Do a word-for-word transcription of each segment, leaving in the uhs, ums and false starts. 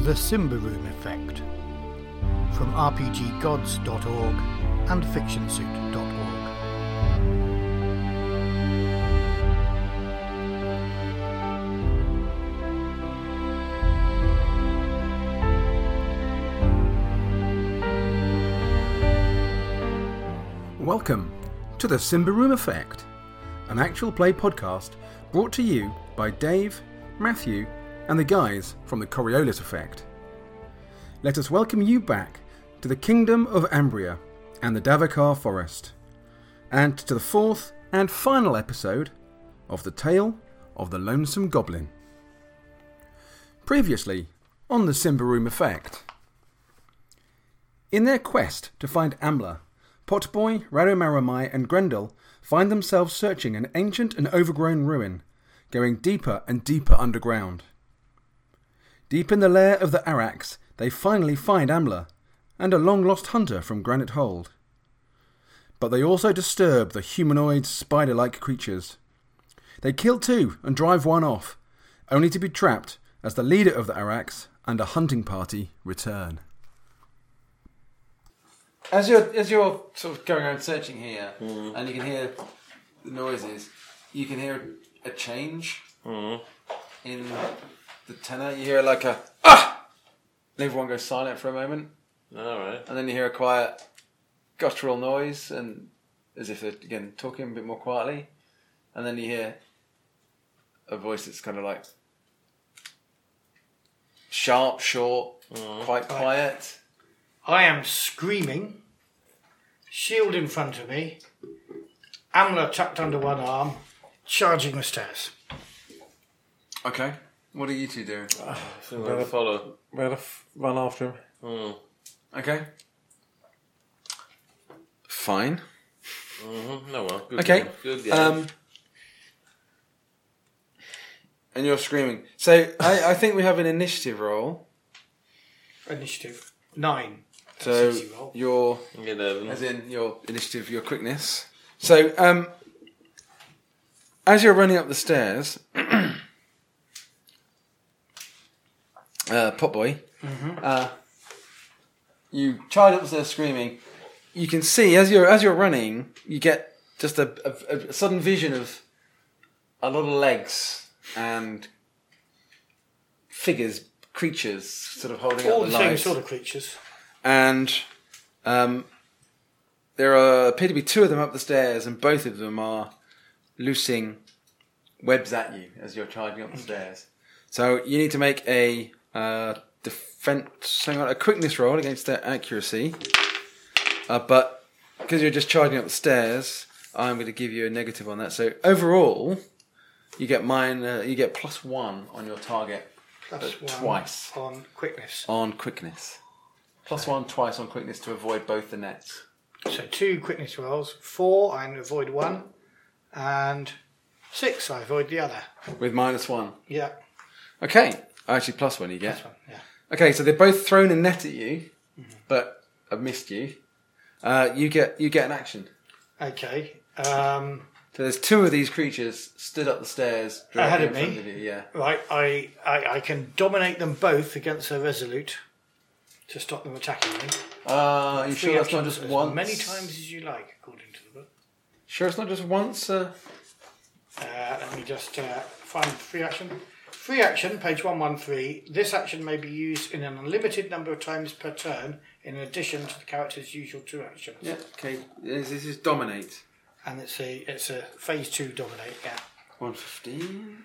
The Symbaroum Effect from r p g gods dot org and fiction suit dot org. Welcome to The Symbaroum Effect, an actual play podcast brought to you by Dave, Matthew, and the guys from the Coriolis Effect. Let us welcome you back to the Kingdom of Ambria and the Davokar Forest, and to the fourth and final episode of The Tale of the Lonesome Goblin. Previously on the Symbaroum Effect. In their quest to find Amla, Potboy, Radomaromai and Grendel find themselves searching an ancient and overgrown ruin, going deeper and deeper underground. Deep in the lair of the Arax, they finally find Amla and a long-lost hunter from Granite Hold. But they also disturb the humanoid, spider-like creatures. They kill two and drive one off, only to be trapped as the leader of the Arax and a hunting party return. As you're as you're sort of going around searching here, mm. and you can hear the noises, you can hear a change mm. in the tenor. You hear like a ah, and everyone goes silent for a moment. All right. And then you hear a quiet guttural noise, and as if they're again talking a bit more quietly, and then you hear a voice that's kind of like sharp, short, mm. quite quiet. I am screaming, shield in front of me, Amla tucked under one arm, charging the stairs. Okay. What are you two doing? Uh, I think we're going to follow. We're going to f- run after him. Mm. Okay. Fine. Mm-hmm. No, well. Good okay. Game. Good game. Um, and you're screaming. So I, I think we have an initiative roll. Initiative. Nine. So your eleven. As in your initiative, your quickness. So um, as you're running up the stairs, uh, Potboy, mm-hmm. uh, you charge up the stairs screaming. You can see as you're as you're running, you get just a, a, a sudden vision of a lot of legs and figures, creatures, sort of holding all up the the same lights. sort of creatures. And um, there are, appear to be two of them up the stairs, and both of them are loosing webs at you as you're charging up the stairs. So you need to make a uh, defense, hang on, a quickness roll against their accuracy. Uh, but because you're just charging up the stairs, I'm going to give you a negative on that. So overall, you get mine. Uh, you get plus one on your target. Plus one twice on quickness. On quickness. Plus one twice on quickness to avoid both the nets. So two quickness rolls. Four, I avoid one. And six, I avoid the other. With minus one. Yeah. Okay. Actually, plus one you get. Plus one, yeah. Okay, so they've both thrown a net at you, mm-hmm. but have missed you. Uh, you get you get an action. Okay. Um, so there's two of these creatures stood up the stairs ahead of in me. Front of you, yeah. Right. I, I I can dominate them both against a resolute to stop them attacking me. Uh, are you Three sure that's not actions just as once? Many times as you like, according to the book. Sure, it's not just once. Uh... Uh, let me just uh, find free action. Free action, page one one three. This action may be used in an unlimited number of times per turn, in addition to the character's usual two actions. Yeah. Okay. This is dominate. And it's a it's a phase two dominate. Yeah. One fifteen.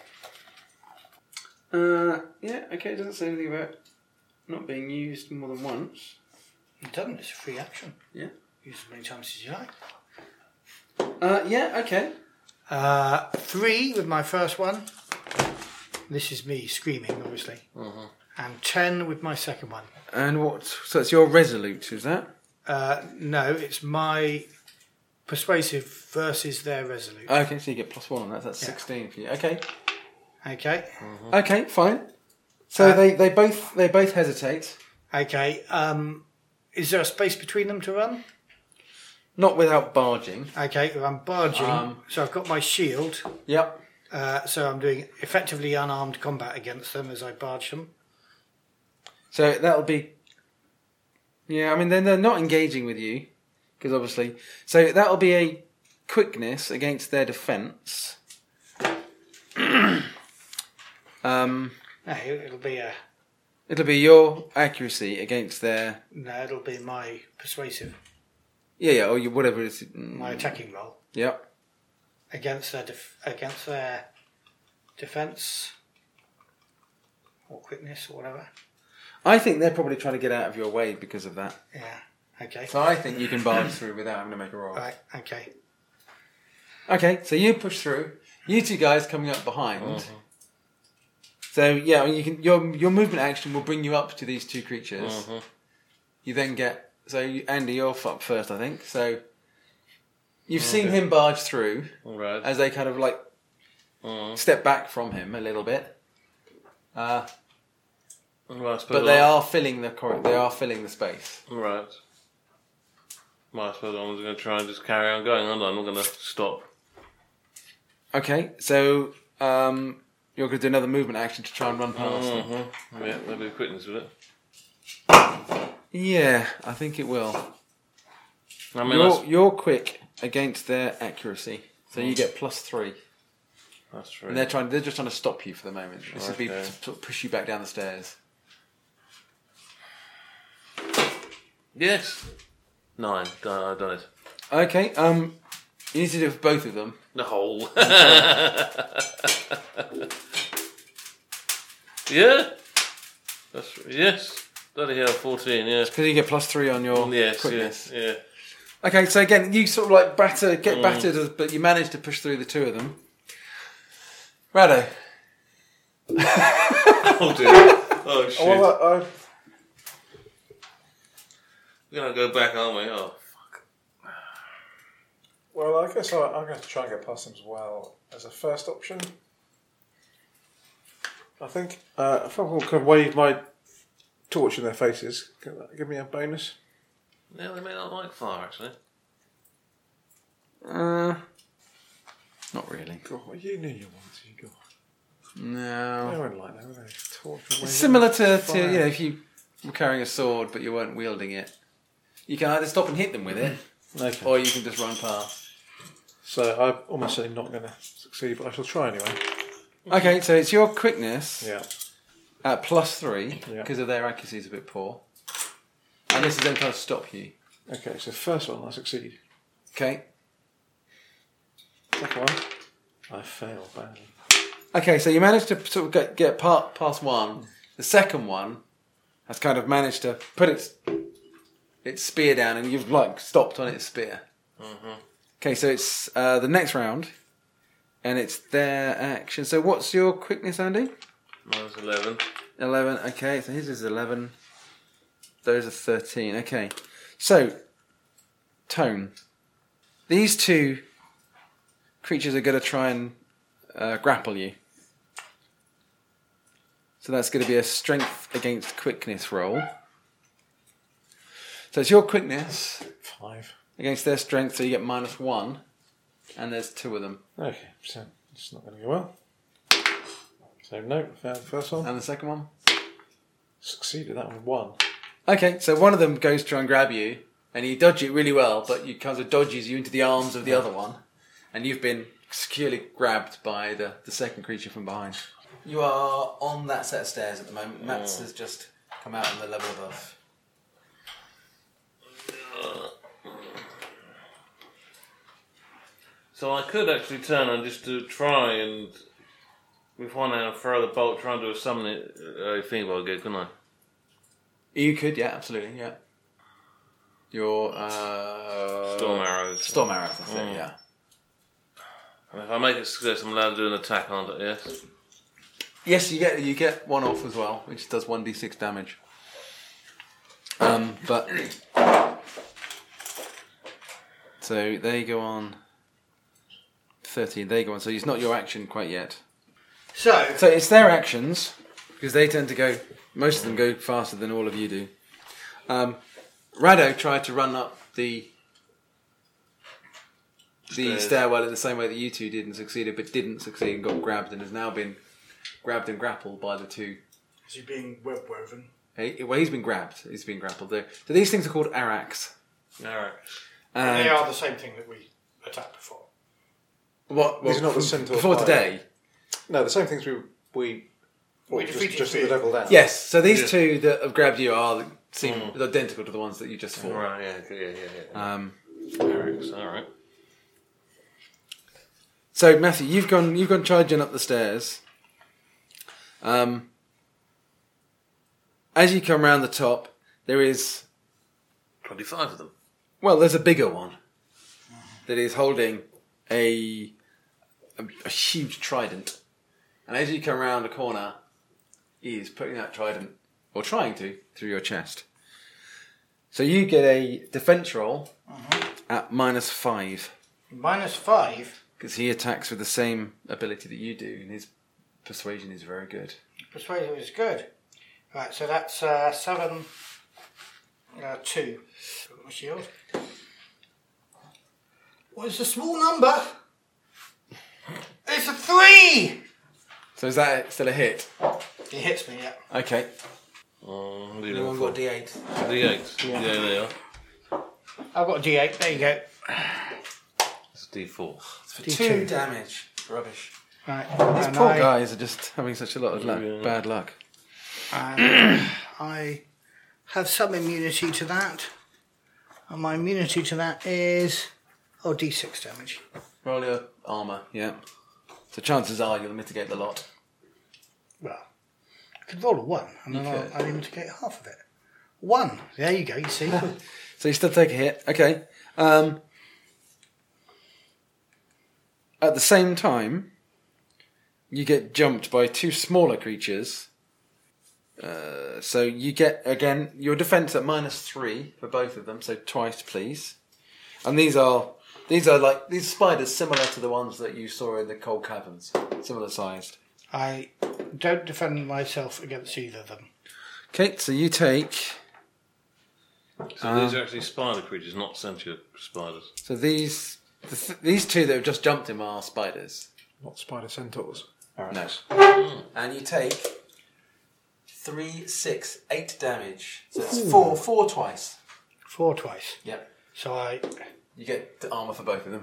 Uh, yeah. Okay. It doesn't say anything about not being used more than once. It doesn't. It's a free action. Yeah. Use as many times as you like. Uh, yeah. Okay. Uh, three with my first one. This is me screaming, obviously. Uh-huh. And ten with my second one. And what? So it's your resolute, is that? Uh, no, it's my persuasive versus their resolute. Okay, so you get plus one on that. That's Yeah. sixteen for you. Okay. Okay. Uh-huh. Okay, fine. So Uh, they, they both they both hesitate. Okay. Um, is there a space between them to run? Not without barging. Okay, well, I'm barging, Um, so I've got my shield. Yep. Uh, so I'm doing effectively unarmed combat against them as I barge them. So that'll be. Yeah, I mean, then they're not engaging with you because obviously. So that'll be a quickness against their defence. um, No, it'll be a. it'll be your accuracy against their. No, it'll be my persuasive, Yeah, yeah, or you, whatever it is. my attacking roll Yep. against their def- against their defence or quickness or whatever. I think they're probably trying to get out of your way because of that. Yeah. Okay. So I think you can barge through without having to make a roll. Right. Okay. Okay, so you push through. You two guys coming up behind. Mhm. So yeah, I mean, you can your your movement action will bring you up to these two creatures. Mhm. You then get so you, Andy, you're up first, I think. So you've seen Okay. him barge through Right. as they kind of like Mhm. step back from him a little bit. Uh, Well, I suppose but they I- are filling the cor- they are filling the space. Right. Well, I suppose I'm just going to try and just carry on going, aren't I? I'm not going to stop. Okay, so um, you're going to do another movement action to try and run past them. Mm-hmm. Yeah, there'll be quickness with it. Yeah, I think it will. I mean, You're, that's, you're quick against their accuracy, so you get plus three. that's true. And they're trying. They're just trying to stop you for the moment. This would be Okay. to sort of push you back down the stairs. Yes. Nine. Done, I've done it. Okay. Um, you need to do it for both of them. The hole. Yeah. That's yes. Bloody hell, fourteen. Yeah. Because you get plus three on your Yes. quickness. Yes. Yeah. Okay, so again, you sort of like batter, get Mm. battered, but you manage to push through the two of them. Rado. Oh dear. Oh shit. Well, I, I, We're gonna go back, aren't we? Oh. well, I guess I, I'm going to try and get past them as well as a first option. I think uh, if I can wave my torch in their faces, can that give me a bonus? Yeah, they may not like fire actually. Uh, not really. God, well, you knew you wanted to. God. No. They won't like that, will they? Torch and It's wave similar to, to fire. you know, if you were carrying a sword but you weren't wielding it, you can either stop and hit them with it, Okay. or you can just run past. So I'm almost certainly not going to succeed, but I shall try anyway. Okay, so it's your quickness Yeah. at plus three Yeah. because of their accuracy is a bit poor, and this is them trying to stop you. Okay, so first one I succeed. Okay. Second one I fail badly. Okay, so you managed to sort of get, get part, past one. The second one has kind of managed to put its its spear down, and you've like stopped on its spear. Mm-hmm. Okay, so it's uh, the next round, and it's their action. So what's your quickness, Andy? Mine's eleven. Eleven. Okay, so his is eleven. Those are thirteen. Okay, so Tone. These two creatures are going to try and uh, grapple you. So that's going to be a strength against quickness roll. So it's your quickness Five. against their strength, so you get minus one, and there's two of them. Okay, so it's not going to go well. So no, failed the first one. And the second one? Succeeded that one. One. Okay, so one of them goes to try and grab you, and you dodge it really well, but you kind of dodges you into the arms of the other one, and you've been securely grabbed by the, the second creature from behind. You are on that set of stairs at the moment. Matt's has just come out on the level above. So I could actually turn and just to try and with one hand throw the bolt, try and do a summon it a female again, couldn't I? You could, yeah, absolutely, yeah. Your uh, Storm arrows. Storm arrows, that's it, Mm. yeah. And if I make a success, I'm allowed to do an attack, aren't I? Yes. Yes, you get you get one off as well, which does one d six damage. Um, but so they go on thirteen. They go on. So it's not your action quite yet. So, So it's their actions because they tend to go. Most of them go faster than all of you do. Um, Rado tried to run up the the Stairs. stairwell in the same way that you two did and succeeded, but didn't succeed and got grabbed and has now been grabbed and grappled by the two. is he being web woven? He, well, he's been grabbed. He's been grappled. There. So these things are called Araks. Alright. And They are the same thing that we attacked before. What? These what are not the from- centaur before fire. today. No, the same things we we. We just, defeated just at three. the level down. Yes. So these Yeah. two that have grabbed you are seem Mm. identical to the ones that you just fought. Right, yeah, yeah, yeah, yeah. Um, Alright, alright. so Matthew, you've gone you've gone charging up the stairs. Um, as you come round the top, there is twenty-five of them. well, there's a bigger one that is holding a a, a huge trident, and as you come round the corner, he is putting that trident, or trying to, through your chest. So you get a defense roll at minus five. Minus five. Because he attacks with the same ability that you do, and his persuasion is very good. Persuasion is good. Right, so that's uh, seven, uh, two. Got my shield. What is the small number? It's a three! So is that still a hit? It hits me, yeah. Okay. Oh, Anyone got D eight? D eight. Yeah. yeah, they are. I've got a D eight, there you go. It's D four. For D two two. damage. Rubbish. Right, These and poor I, guys are just having such a lot of luck, Yeah. bad luck. and I have some immunity to that. And my immunity to that is, oh, D six damage. Roll your armour, yeah. So chances are you'll mitigate the lot. Well, I could roll a one, and You then I'll, could. I'll mitigate half of it. One. There you go, you see. So you still take a hit. Okay. Um, at the same time, you get jumped by two smaller creatures. Uh, so you get, again, your defense at minus three for both of them, so twice, please. And these are these are like these spiders similar to the ones that you saw in the cold caverns, similar sized. I don't defend myself against either of them. Okay, so you take. So these are actually spider creatures, not sentient spiders. So these the th- these two that have just jumped him are spiders. Not spider centaurs. No. And you take three, six, eight damage. So it's four, four twice. Four twice. Yep. So I, You get the armour for both of them.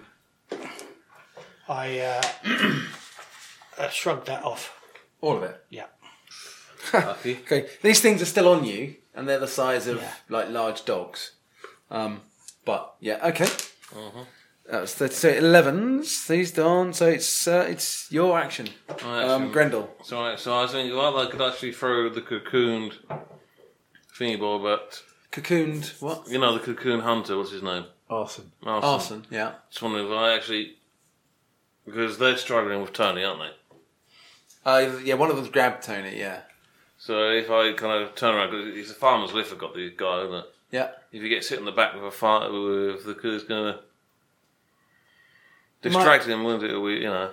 I uh, uh, shrugged that off. All of it. Yeah. Lucky. Okay. These things are still on you, and they're the size of Yeah. like large dogs. Um, but yeah, okay. Uh-huh. That's the so elevens. These done. So it's uh, it's your action, My um, action. Grendel. So, I, so I was thinking, well, I could actually throw the cocooned thingy ball, but Cocooned. What? you know the cocoon hunter. What's his name? Arson. Arson. Arson. Yeah. Just wondering if I actually, because they're struggling with Tony, aren't they? Uh, yeah. One of them's grabbed Tony. Yeah. So if I kind of turn around, because it's a farmer's lift I've got the guy, isn't it? Yeah. If you get sit in the back with a fire, with the cool's going to might- distract him, wouldn't it? We, you know.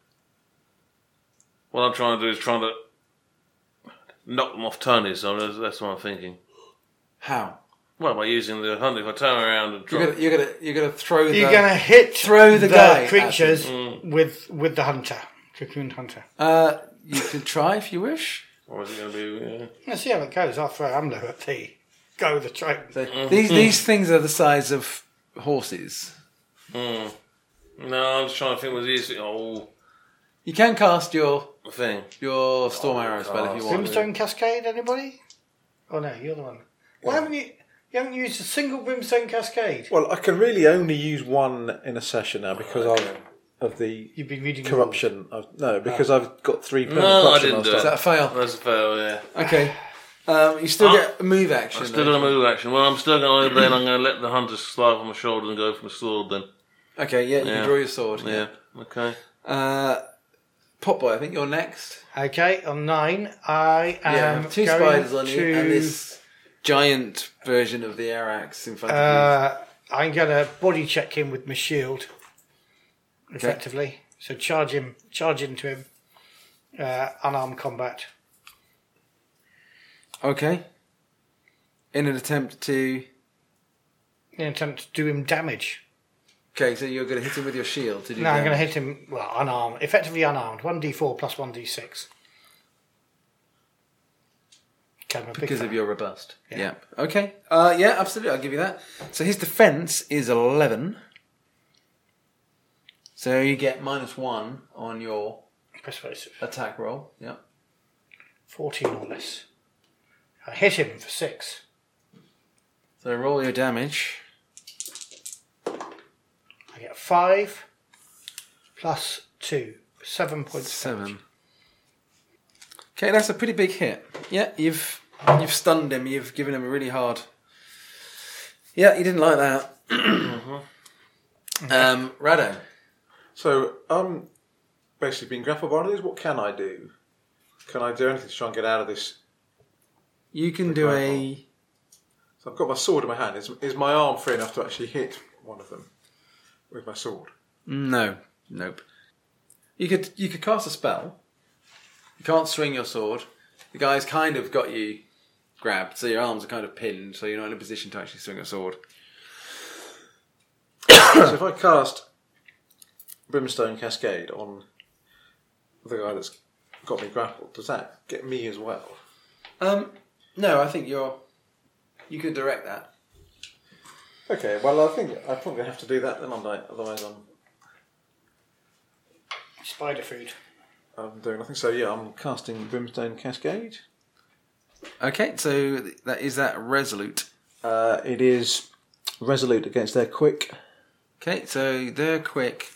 What I'm trying to do is trying to knock them off Tony, so that's, that's what I'm thinking. How? Well, by using the hunt, if I turn around and You're drop, gonna you're gonna you're gonna throw the You're going to hit throw the guy at creatures them. with with the hunter, cocoon hunter. Uh, you can try if you wish. or is it going to be? Yeah. Let's see how it goes. I'll throw Amlo at the go with the train. So these these things are the size of horses. Mm. No, I'm just trying to think. Was easy? Oh, You can cast your thing. your storm arrow spell if you want. Brimstone Cascade, anybody? Oh no, you're the one. Why haven't you? You haven't used a single Brimstone Cascade. Well, I can really only use one in a session now because I've of the You've been reading the corruption. I've, no, because I've got three permanent No, I corruption didn't last do time. Is that a fail? That's a fail. Yeah. Okay. Um, you still Oh. get a move action. I'm still though. going to move action. Well, I'm still going to then. I'm going to let the hunter slide on my shoulder and go for the sword. Then. Okay, yeah, you Yeah. can draw your sword. Yeah. Okay. Uh, Potboy, I think you're next. Okay, on nine, I am yeah, two going spiders on to, you and this giant version of the Arax in front of Uh, I'm going to body check him with my shield, effectively. So charge him, charge into him, uh, unarmed combat. you. Okay. In an attempt to. In an attempt to do him damage. Okay, so you're going to hit him with your shield to do No, I'm going to damage. hit him, well, unarmed, effectively unarmed. one d four plus one d six. become a big Because fan. of your robust. Yeah. Yeah. Okay. Uh, yeah, absolutely. I'll give you that. So his defense is eleven. So you get minus one on your Persuasive. attack roll. Yeah. fourteen or less. I hit him for six. So roll your damage. I get five plus two. Seven points. Seven. Okay, that's a pretty big hit. Yeah, you've you've stunned him. You've given him a really hard. Yeah, he didn't like that. um, Rado. So, um, basically being grappled by one of these, what can I do? Can I do anything to try and get out of this? You can do a. So I've got my sword in my hand. Is, is my arm free enough to actually hit one of them with my sword? No, nope. You could you could cast a spell. You can't swing your sword. The guy's kind of got you grabbed, so your arms are kind of pinned, so you're not in a position to actually swing a sword. So if I cast Brimstone Cascade on the guy that's got me grappled, does that get me as well? Um, no, I think you're. You could direct that. Okay, well I think I probably have to do that then, aren't I? Otherwise I'm Spider food. I'm doing nothing. So yeah, I'm casting Brimstone Cascade. Okay, so that is that resolute. Uh, it is resolute against their quick. Okay, so their quick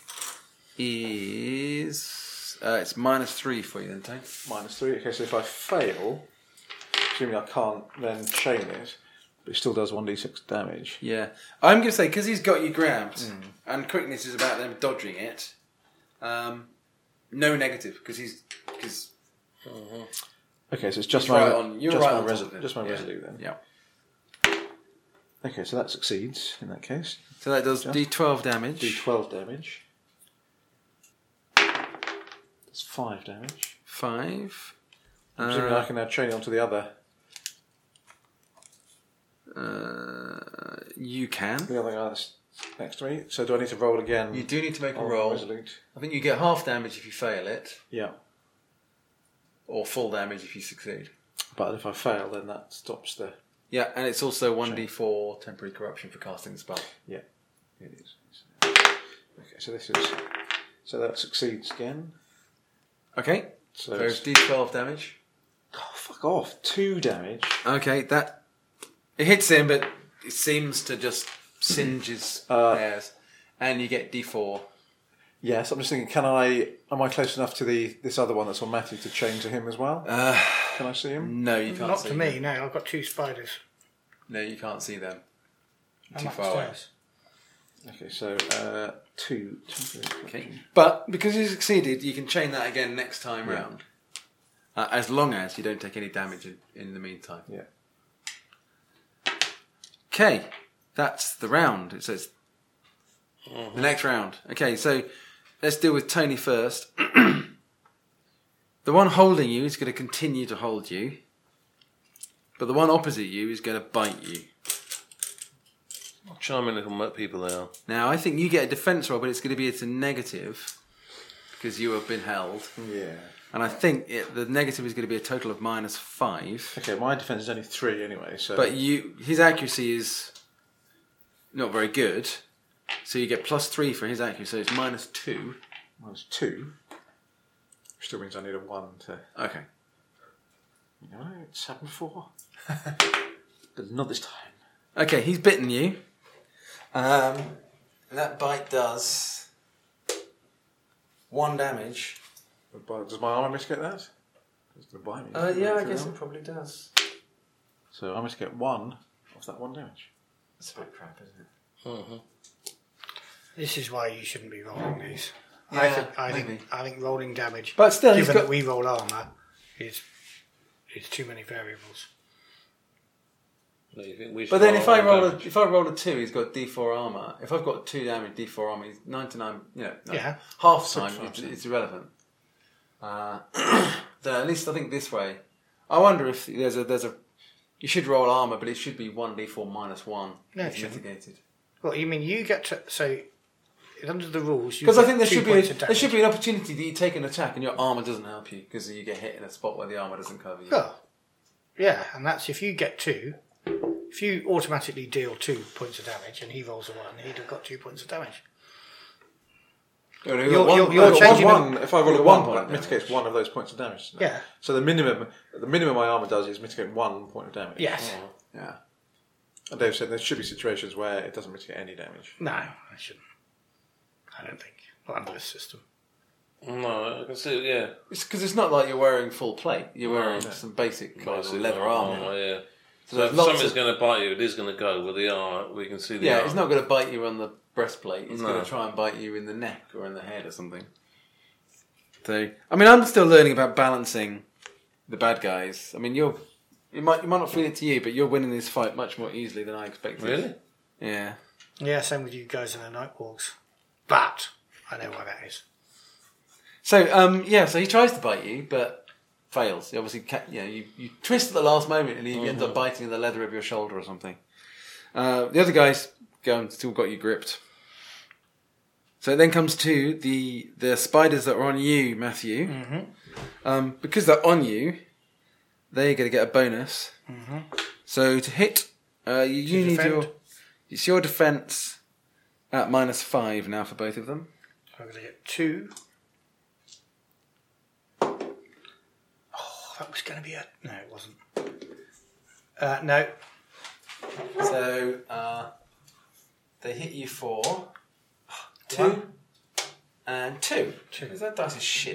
is uh, it's minus three for you then, Tane. Minus three. Okay, so if I fail, assuming I can't then chain it, but it still does one d six damage. Yeah, I'm going to say because he's got you grabbed, and quickness is about them dodging it. Um, no negative because he's because Okay, so it's just He's my right on- you're just right my on top resolute, of it. just my Yeah. resolute then. yeah. Okay, so that succeeds in that case. So that does Just d twelve damage. D twelve damage. That's five damage. Five. Presumably Uh, I can now chain it onto the other uh, you can. the other guy that's next to me. So do I need to roll again? You do need to make a on roll. Resolute? I think you get half damage if you fail it, Yeah. or full damage if you succeed. But if I fail, then that stops the. Yeah, and it's also one d four temporary corruption for casting the spell. Yeah, it is. Okay, so this is. So that succeeds again. Okay, So so it's it's, d twelve damage. oh, fuck off. Two damage. Okay, that it hits him, but it seems to just singe his Uh, hairs, and you get d four. Yes, I'm just thinking. Can I? Am I close enough to the this other one that's on Matthew to chain to him as well? Uh, Can I see him? no, you can't. Not see to me, them. no. I've got two spiders. No, you can't see them. I'm Too far away. upstairs. Okay, so uh, two. two Okay, but because you succeeded, you can chain that again next time Yeah. round, uh, as long as you don't take any damage in, in the meantime. Yeah. Okay, that's the round. So it's the next round. Okay, so let's deal with Tony first. The one holding you is going to continue to hold you, but the one opposite you is going to bite you. Charming little mutt people they are. Now, I think you get a defense roll, but it's going to be at a negative because you have been held. Yeah. And I think it, the negative is going to be a total of minus five. Okay, my defense is only three anyway. So. But you, his accuracy is not very good, so you get plus three for his accuracy. So it's minus two. minus two. Still means I need a one to. Okay. No, it's happened before. But not this time. Okay, he's bitten you. Um, and that bite does one damage. But does my armor mitigate that? It's gonna bite me. Uh, yeah, I guess Through it probably does. So I must get one of that one damage. That's a bit crap, isn't it? This is why you shouldn't be rolling these. I Yeah, think I maybe. think I think rolling damage, But still, he's given got- that we roll armour, is is too many variables. No, you think we should But then if I roll a, damage? if I roll a two, he's got D four armor. If I've got two damage, D four armor, he's ninety-nine. You know, no, Yeah. half the time Six, it's, five, it's irrelevant. Uh, then at least I think this way. I wonder if there's a there's a. You should roll armor, but it should be one D four minus one. No, it It's shouldn't. mitigated. Well, you mean you get to so under the rules? Because I think there two should be a, points of there should damage. be an opportunity that you take an attack and your armor doesn't help you because you get hit in a spot where the armor doesn't cover you. Well, Yeah, and that's if you get two. If you automatically deal two points of damage and he rolls a one, he'd have got two points of damage. You're, You're- one, you're- you're one- changing one, if I roll You've a got one one, point that of mitigates damage. one of those points of damage. Yeah. So the minimum, the minimum my armor does is mitigate one point of damage. Yes. Yeah. And Dave said there should be situations where it doesn't mitigate any damage. No, I shouldn't. I don't think. Not under this system. No, I can see. Yeah, It's because it's not like you're wearing full plate. You're wearing No. some basic kind of Basic leather armour. Yeah. So So, there's if lots something's of- going to bite you, it is going to go with the arm. We can see the Yeah, arm. it's not going to bite you on the breastplate. It's No. going to try and bite you in the neck or in the head or something. So, I mean, I'm still learning about balancing the bad guys. I mean, you're you might you might not feel it to you, but you're winning this fight much more easily than I expected. Really? Yeah. Yeah, same with you guys in the Nightwalks. But I know why that is. So, um, yeah, so he tries to bite you, but fails. He obviously, ca- you know, you, you twist at the last moment and he ends up biting the leather of your shoulder or something. Uh, the other guy's going, still got you gripped. So it then comes to the the spiders that are on you, Matthew. Mm-hmm. Um, because they're on you, they're going to get a bonus. Mm-hmm. So to hit, uh, you, you To need defend. your it's your defense at minus five now for both of them. I'm going to get two. Oh, that was going to be a... No, it wasn't. Uh, no. So uh, they hit you for two One. and two. Two. Is that dice is shit?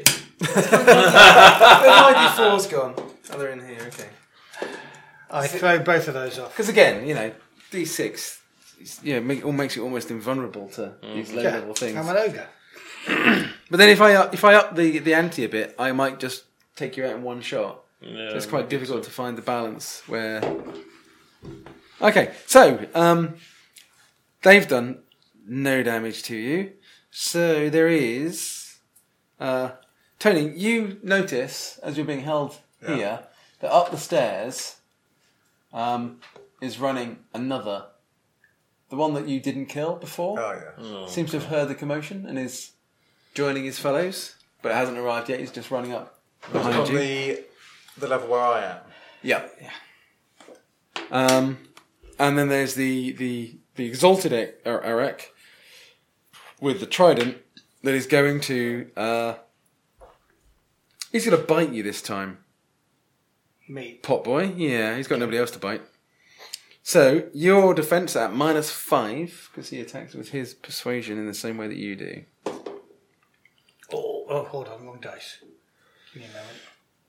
The ninety-four's gone. Oh, they're in here. Okay. I throw both of those off. Because again, you know, D six, it's- yeah, make, all makes you almost invulnerable to these low Yeah, level things. I'm an ogre. But then if I up, if I up the the ante a bit, I might just take you out in one shot. Yeah, So it's quite difficult to find the balance where. Okay, so um, they've done no damage to you. So there is. Uh, Tony, you notice as you're being held Yeah. here that up the stairs um, is running another. The one that you didn't kill before Oh yeah. Oh. seems to have heard the commotion and is joining his fellows, but it hasn't arrived yet. He's just running up behind on you. the the level where I am. Yeah. yeah. Um, and then there's the the the exalted E- Er- Erek with the trident that is going to. Uh, he's going to bite you this time, Me. Potboy. Yeah, he's got nobody else to bite. So your defense at minus five because he attacks with his persuasion in the same way that you do. Oh, oh, hold on, wrong dice. Give me a moment.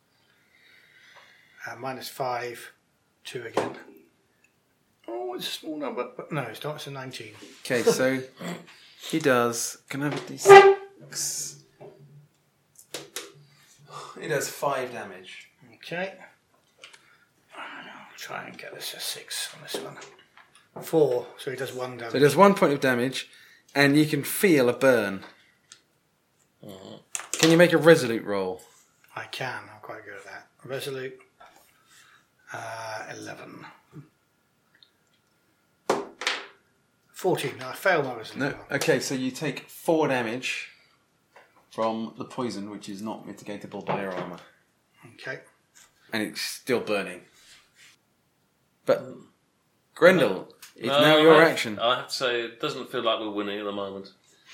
Uh, minus five, two again. Oh, it's a small number, but no, it's not. It's a nineteen. Okay, so he does. Can I have a d six? He does five damage. Okay. I'll try and get this a six on this one. Four, so he does one damage. So he does one point of damage, and you can feel a burn. Can you make a resolute roll? I can. I'm quite good at that. Resolute. Uh, Eleven. Fourteen. No, I fail my resolute. No. roll. Okay, so you take four damage from the poison, which is not mitigatable by your armor, Okay. and it's still burning. But Grendel, it's No, now your I- action. I have to say, it doesn't feel like we're winning at the moment.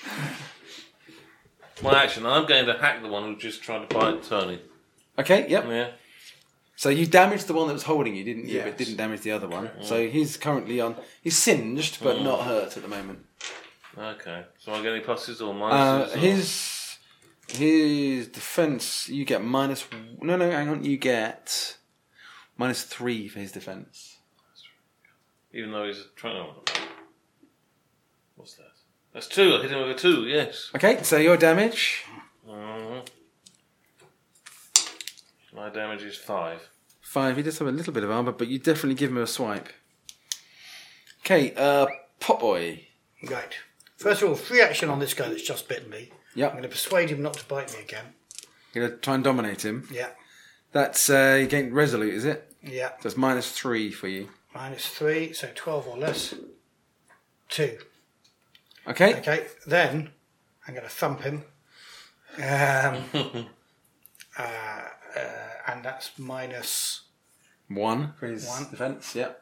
My action, I'm going to hack the one who just tried to bite Tony. Okay, yep. Yeah. So you damaged the one that was holding you, didn't you? Yes. But didn't damage the other one. So he's currently on. He's singed, but not hurt at the moment. Okay. So am I getting pluses or Uh, minuses? or- his his defense, you get minus. No, no, hang on. You get minus three for his defense. Even though he's a trainer. What's that? That's two. I hit him with a two, yes. Okay, so your damage. hmm My damage is five. Five. He does have a little bit of armor, but you definitely give him a swipe. Okay, uh, Potboy. Right. First of all, free action on this guy that's just bitten me. I'm Yep. going to persuade him not to bite me again. You're gonna try and dominate him. Yeah. That's uh, you gain resolute, is it? Yeah. So it's minus three for you. Minus three, so twelve or less. Two. Okay. Okay. Then I'm going to thump him. Um, uh, uh, and that's minus One for his One. defence, yep.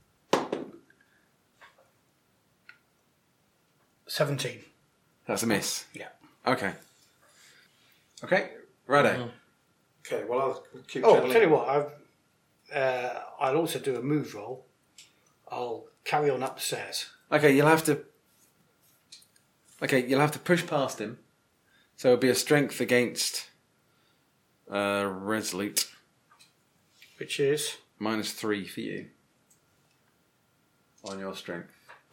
seventeen. That's a miss. Yeah. Okay. Okay, righto. Okay, well, I'll keep Oh, channeling. I'll tell you what, I've, uh, I'll also do a move roll. I'll carry on up the stairs. Okay, you'll have to. Okay, you'll have to push past him. So it'll be a strength against uh, resolute. Which is? Minus three for you. On your strength.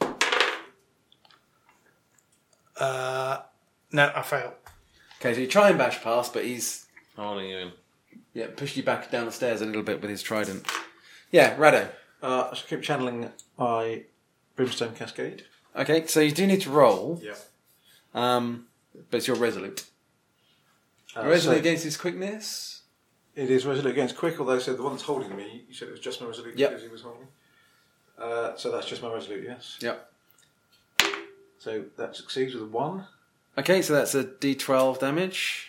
Uh, no, I fail. Okay, so you try and bash past, but he's Holding you in. yeah pushed you back down the stairs a little bit with his trident. Yeah, Rado. Uh, I shall keep channeling my Brimstone Cascade. Okay, so you do need to roll. Yeah. Um, but it's your resolute. Uh, resolute so against his quickness. it is resolute against quick, although so the one that's holding me, you said it was just my resolute Yep. because he was holding me. Uh, so that's just my resolute, yes. Yep. So that succeeds with a one. Okay, so that's a d twelve damage.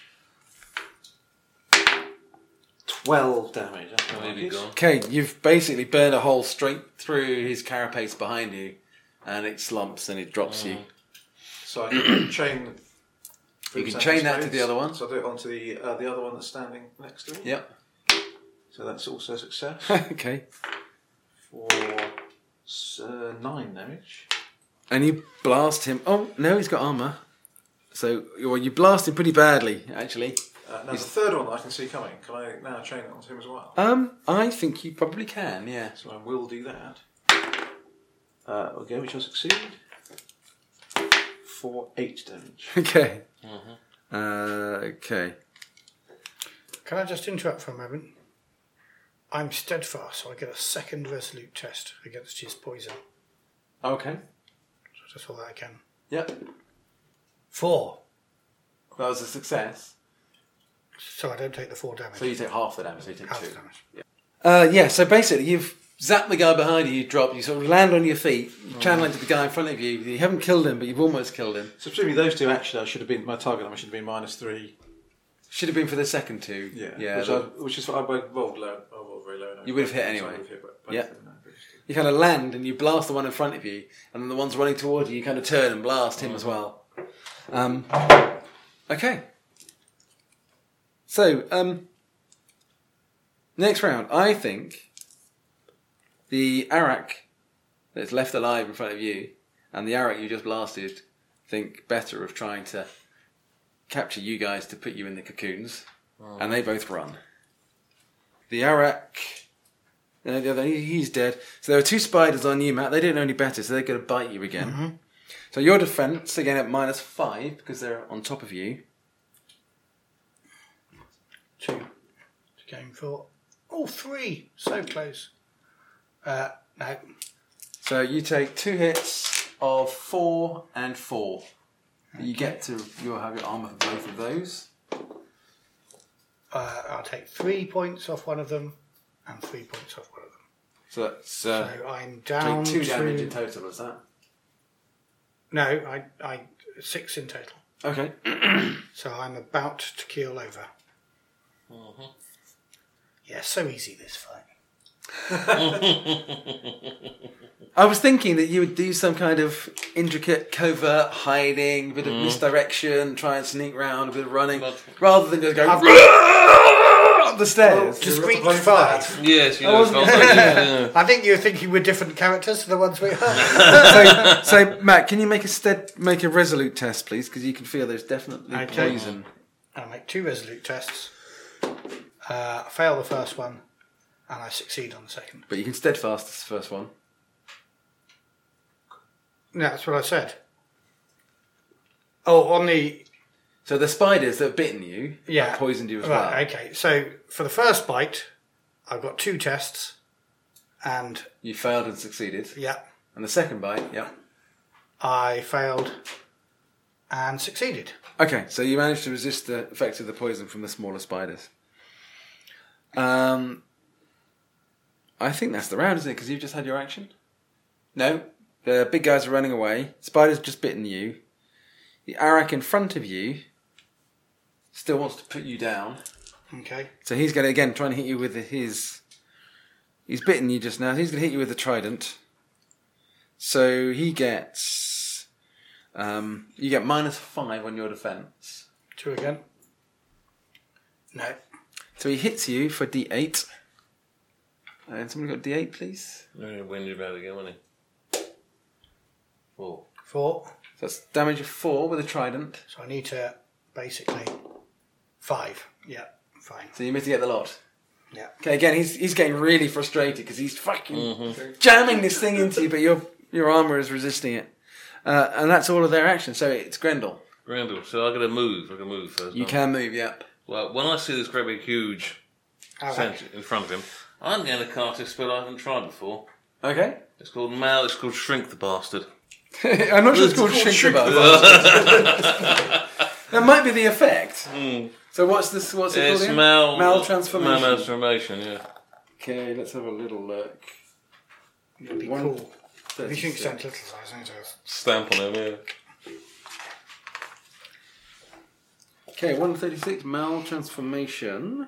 Twelve damage. That's what I Maybe like it. gone. Okay, you've basically burned a hole straight through his carapace behind you, and it slumps and it drops you. So I can chain. You can chain that to the other one. So I'll do it onto the uh, the other one that's standing next to me. Yep. So that's also a success Okay. for uh, nine damage. And you blast him. Oh, no, he's got armour. So, well, you blast him pretty badly, actually. Uh, now the third one that I can see coming, can I now chain it onto him as well? Um, I think you probably can, yeah. So I will do that. Uh, okay, which will succeed for eight damage. Okay. Uh, okay. Can I just interrupt for a moment? I'm steadfast, so I get a second resolute test against his poison. Okay. So that's all that I can. Yep. Four. That was a success. So I don't take the four damage. So you take half the damage, so you take Half two. the damage. Uh, yeah, so basically you've zapped the guy behind you, you drop, you sort of land on your feet, you channel into the guy in front of you, you haven't killed him, but you've almost killed him. So presumably those two actually I should have been, my target number should have been minus three. Should have been for the second two. Yeah, Yeah. which, the- I, which is what I rolled low. I rolled very low. You would have hit So I anyway. would have hit both- both Yeah. of them, no, but it's- You kind of land and you blast the one in front of you, and then the ones running towards you, you kind of turn and blast him as well. Um, okay. So, um, next round, I think the Arak that's left alive in front of you and the Arak you just blasted think better of trying to capture you guys to put you in the cocoons, and they both run. The Arak... Uh, the other, he- he's dead. So there are two spiders on you, Matt. They didn't know any better, so they're going to bite you again. So your defense, again, at minus five, because they're on top of you. Two. Game four. Oh, three. So close. Uh, no. So you take two hits of four and four. You get to, you'll have your armour for both of those. Uh, I'll take three points off one of them and three points off one of them. So that's uh, So I'm down take two to... damage in total, is that? No, I, I six in total. Okay. So I'm about to keel over. Yeah, so easy this fight. I was thinking that you would do some kind of intricate covert hiding, a bit of misdirection, try and sneak round, a bit of running, But- rather than just go I've- up the stairs. Discreet play for five. Yes, you I know. wasn't it's gonna- not like- yeah. I think you're thinking we're different characters to the ones we are. so, so Matt, can you make a stead, make a resolute test, please? Because you can feel there's definitely Okay. poison. I'll make two resolute tests. Uh, I fail the first one, and I succeed on the second. But you can steadfast this first one. No, that's what I said. Oh, on the... So the spiders that have bitten you Yeah. have poisoned you as Right, well. okay. So for the first bite, I've got two tests, and You failed and succeeded. yeah, And the second bite, yeah. I failed and succeeded. Okay, so you managed to resist the effects of the poison from the smaller spiders. Um, I think that's the round, isn't it? Because you've just had your action. No, the big guys are running away. Spiders just bitten you. The Arak in front of you still wants to put you down. Okay. So he's going to, again, try and hit you with his He's bitten you just now. He's going to hit you with a trident. So he gets... Um, you get minus five on your defence. Two again. No. So he hits you for D eight. And somebody got D eight, please? Yeah, when you're about again, wasn't he? Four. Four. So that's damage of four with a trident. So I need to basically five. Yeah, fine. So you miss to get the lot. Yeah. Okay, again, he's he's getting really frustrated because he's fucking Mm-hmm. jamming this thing into you, but your your armour is resisting it. Uh, and that's all of their action. So it's Grendel. Grendel. So I got to move. I can move first. You don't I? can move, yep. Well, when I see this great big huge All right. centre in front of him, I'm going to cast a spell I haven't tried before. Okay. It's called Mal. It's called Shrink the Bastard. I'm not sure it's called Shrink the Bastard. That might be the effect. Mm. So what's this? What's it It's called again? Mal. Maltransformation. Maltransformation, yeah. Okay, let's have a little look. It'd be One cool. If you thirty-six. shrink little size, I need to... Stamp on him, yeah. Okay, one thirty-six, maltransformation.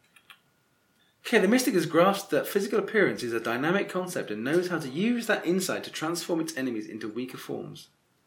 Okay, the mystic has grasped that physical appearance is a dynamic concept and knows how to use that insight to transform its enemies into weaker forms.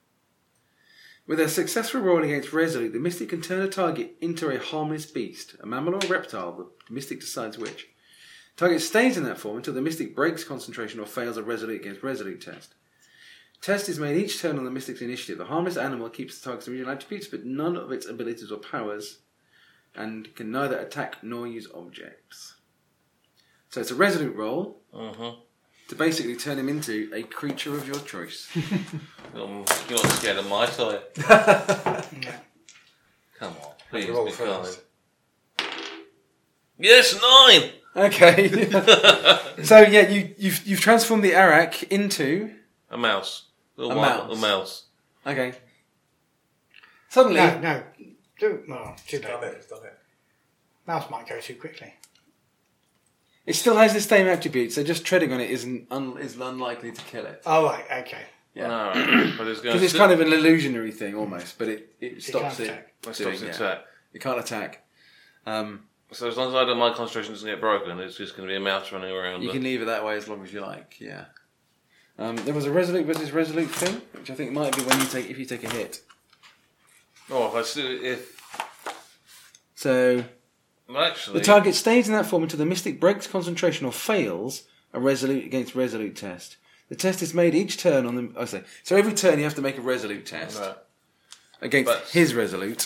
With a successful roll against Resolute, the mystic can turn a target into a harmless beast, a mammal or a reptile, the mystic decides which. Target stays in that form until the mystic breaks concentration or fails a Resolute against Resolute test. Test is made each turn on the mystic's initiative. The harmless animal keeps the target's original attributes, but none of its abilities or powers, and can neither attack nor use objects. So it's a Resolute roll Mm-hmm. to basically turn him into a creature of your choice. Um, you're not scared of mice, are you? Yeah. Come on, please roll be first. kind. Yes, nine! Okay. So yeah, you, you've you've transformed the Arak into A mouse. A, A wild- mouse. A mouse. okay. Suddenly, No, no. Do, no, too Done late. it, it's done it. Mouse might go too quickly. it still has the same attribute, so just treading on it isn't un, is unlikely to kill it. Oh, right, okay. Yeah. No, but it's going Because to it's kind of an illusionary thing almost, but it, it stops can't it. attack. It doing, stops yeah. attack. It can't attack. Um, So as long as I don't, my concentration doesn't get broken, it's just going to be a mouse running around. you but- can leave it that way as long as you like. Yeah. Um, there was a Resolute versus Resolute thing, which I think might be when you take if you take a hit. Oh, if I still, if So well, actually, the target stays in that form until the mystic breaks concentration or fails a Resolute against Resolute test. The test is made each turn on the. I say so. Every turn you have to make a Resolute test Right. against But- his Resolute.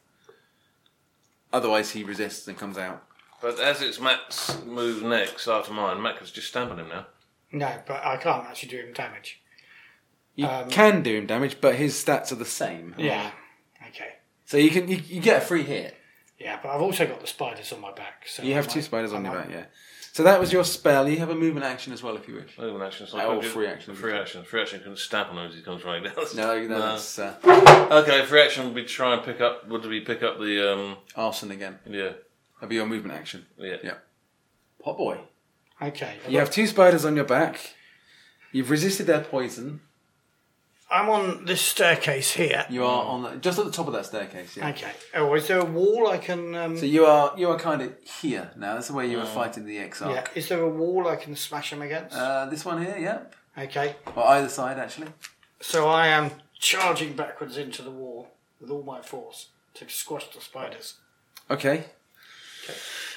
Otherwise, he resists and comes out. But as it's Matt's move next after mine, Matt can just stamp on him now. No, but I can't actually do him damage. You Um, can do him damage, but his stats are the same. Yeah. Okay. So you can you, you get a free hit. Yeah, but I've also got the spiders on my back. So You I have two might- spiders I on your might- back, yeah. So that was your spell. You have a movement action as well if you wish. Movement action. So Oh, I can do- free action. Free action. Free action can stamp on him as he comes running down. No, no, No. that's uh, Okay, free action would be try and pick up. Would we pick up the um? arson again. Yeah, That'll be your movement action. yeah. Yeah. Pot boy. Okay. You have two spiders on your back. You've resisted their poison. I'm on this staircase here. You are on the, just at the top of that staircase. Yeah. Okay. Oh, is there a wall I can? Um, So you are you are kind of here now. That's the way you were fighting the Exarch. yeah. Is there a wall I can smash him against? Uh, this one here, yep. okay. Or either side, actually. So I am charging backwards into the wall with all my force to squash the spiders. Okay. Okay.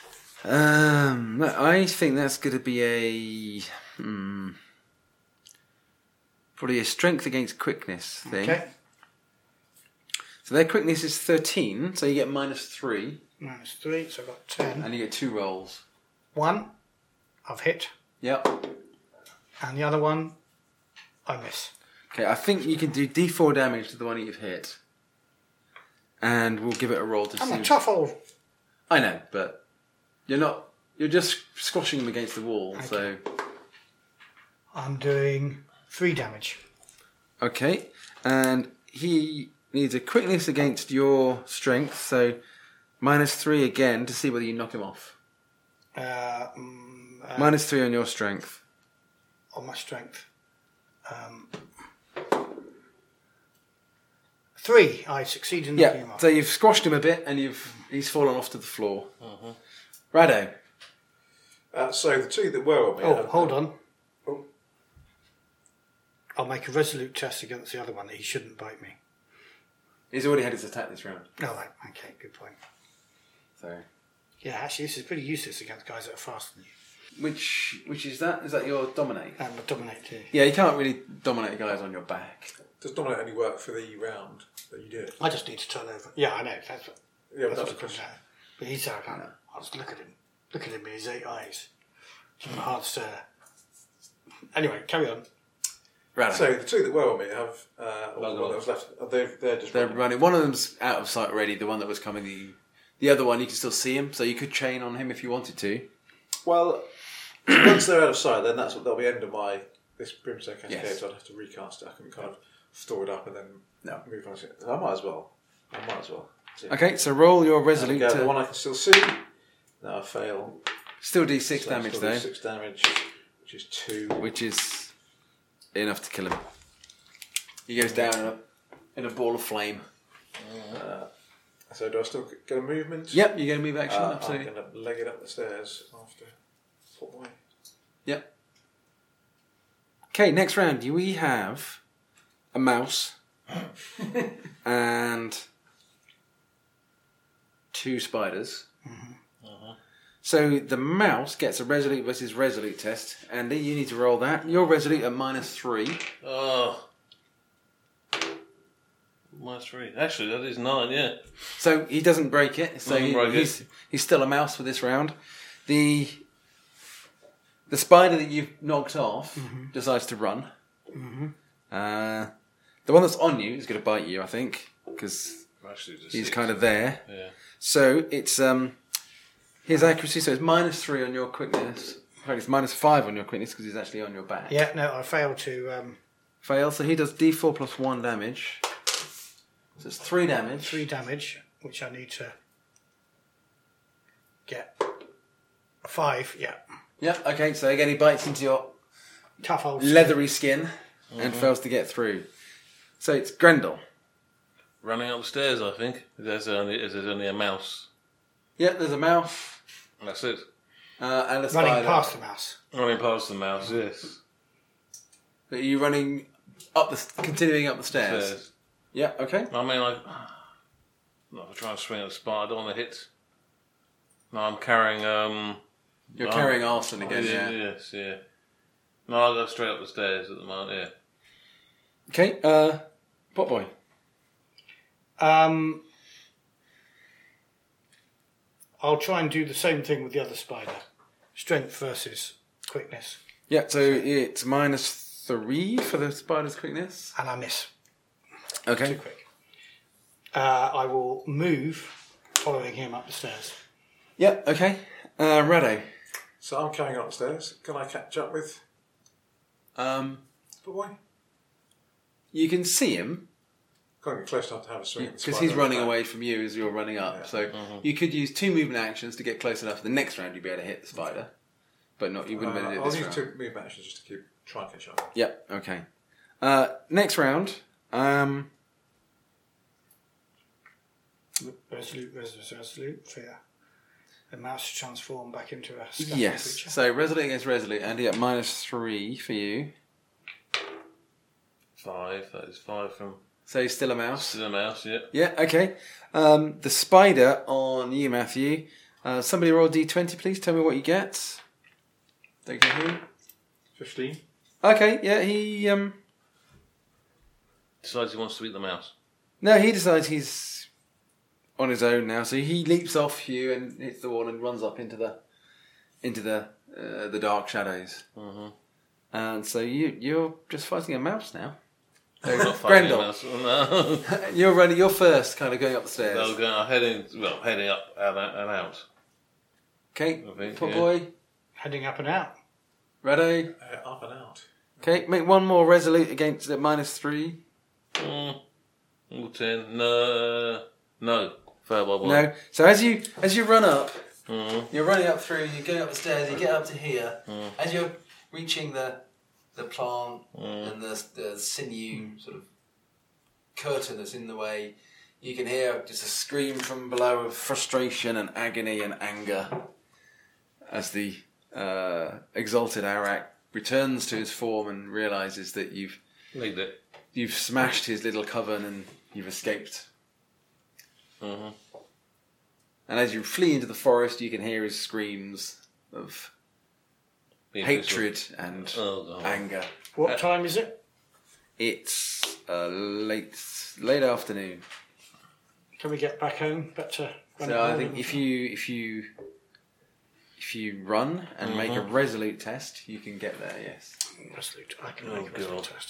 Um, I think that's going to be a hmm, probably a strength against quickness thing. Okay. So their quickness is thirteen, so you get minus three, Minus three, so I've got ten. and you get two rolls. One, I've hit, Yep. and the other one, I miss. Okay, I think you can do D four damage to the one that you've hit, and we'll give it a roll to I'm see. a tough old. I know, but you're not. You're just squashing them against the wall. So I'm doing three damage. okay, and he needs a quickness against your strength, so minus three again to see whether you knock him off. Uh, mm, uh, Minus three on your strength. on my strength. Um, three. I succeed in knocking him Yeah, off. so you've squashed him a bit, and you've he's fallen off to the floor. Rado, Uh, so the two that were on me. Oh, have- hold on. Oh. I'll make a resolute test against the other one that he shouldn't bite me. He's already had his attack this round. Oh, right. Okay, good point. So, Yeah, actually, this is pretty useless against guys that are faster than you. which which is that? Is that your dominate? And the dominate too. Yeah, you can't really dominate guys on your back. Does dominate only work for the round that you do it? I just need to turn over. Yeah, I know. That's what, Yeah, that's but that's what a it comes question. out. But he's like, I I'll just look at him. Look at him with his eight eyes. Give him a hard stare. Anyway, carry on. Right. So the two that were on me have, uh, or the one that was left, uh, they're, they're just They're running. running. One of them's out of sight already. The one that was coming. The the other one, you can still see him, so you could chain on him if you wanted to. Well, once they're out of sight, then that's what they'll be end of my this Brimstone Cascade. Yes. So I'd have to recast it. I can kind of store it up and then No. move on. So I might as well. I might as well. See. Okay, so roll your There we resolute. go. The To, one I can still see. No, I fail. still d six So damage still do though, Six damage, which is two. which is enough to kill him. He goes down in a in a ball of flame. Uh, so do I still get a movement? Yep, you're going to move action. Uh, I'm absolutely. going to leg it up the stairs after. Four boy. Yep. Okay, next round we have a mouse and two spiders. So the mouse gets a resolute versus resolute test. Andy, you need to roll that. You're resolute at minus three. Oh. Minus three. Actually, that is nine, yeah. So he doesn't break it. So Doesn't he- break it. he's he's still a mouse for this round. The the spider that you've knocked off decides to run. Uh, the one that's on you is going to bite you, I think, because Actually, just he's six. kind of there. Yeah. So it's um his accuracy. So it's minus three on your quickness. Sorry, it's minus five on your quickness because he's actually on your back. Yeah, no, I failed to. Um, Fail. So he does d four plus one damage. So it's three damage. three damage, which I need to get. Five, yeah. Yeah. Okay. So again, he bites into your Tough old. leathery skin and fails to get through. So it's Grendel. Running upstairs, I think. There's only, there's only a mouse. Yeah, there's a mouse That's it. uh, and a Running spider. past the mouse. Running past the mouse, yes. But you running up the, continuing up the stairs. Stairs. Yeah. Okay. I mean, I. No, I'm trying to swing at the spider. I don't want to hit. No, I'm carrying. Um, You're Oh. carrying arson again. yeah, Yeah. Yes, yeah. No, I'll go straight up the stairs at the moment, yeah. Okay. Uh, Potboy. Um, I'll try and do the same thing with the other spider. Strength versus quickness. Yeah. So it's minus three for the spider's quickness. And I miss. Okay. Too quick. Uh, I will move following him up the stairs. Yeah. Okay. Uh, Rado. So I'm carrying up the stairs. Can I catch up with Um, the boy? you can see him Can't get close enough to have a swing. at the because spider he's running at the back. away from you as you're running up. Yeah. So you could use two movement actions to get close enough. The next round you'd be able to hit the spider, but not you Uh, wouldn't be able to I'll hit use this round. two move actions just to keep try and catch up. Yeah. Okay. Uh, next round. Um, Resolute, resolute, resolute. Fear. The mouse transform back into a scuffling yes. creature. So resolute against resolute. Andy at minus three for you. Five, that is five from. So he's still a mouse. To the mouse, yeah. Yeah. Okay. Um, the spider on you, Matthew. Uh, somebody roll d twenty, please. Tell me what you get. Thank you. Fifteen. Okay. Yeah. He. Um, Decides he wants to eat the mouse. no. He decides he's on his own now. So he leaps off you and hits the wall and runs up into the into the uh, the dark shadows. Mm-hmm. And so you you're just fighting a mouse now. I'm not fighting Grendel. a mouse. No. You're running. You're first, kind of going up the stairs. They'll go heading, well, heading up and out. And out. Okay, I think, Pot yeah. boy, Heading up and out. ready. Uh, up and out. Okay, make one more resolute against the minus three. Mm. All ten. No. No. Fair by one. No. So as you as you run up, Mm. you're running up through. You're going up the stairs. You get up to here. Mm. As you're reaching the the plant Mm. and the the sinew sort of curtain that's in the way, you can hear just a scream from below of frustration and agony and anger as the uh, exalted Arak returns to his form and realizes that you've Need it. you've smashed his little coven and you've escaped. Mm-hmm. And as you flee into the forest, you can hear his screams of hatred and Oh, God. anger. What Uh, time is it? It's uh, late late afternoon. Can we get back home? Back to So I think if you if you if you run and make a resolute test, you can get there. Yes. Resolute. I can Oh, make a resolute God. test.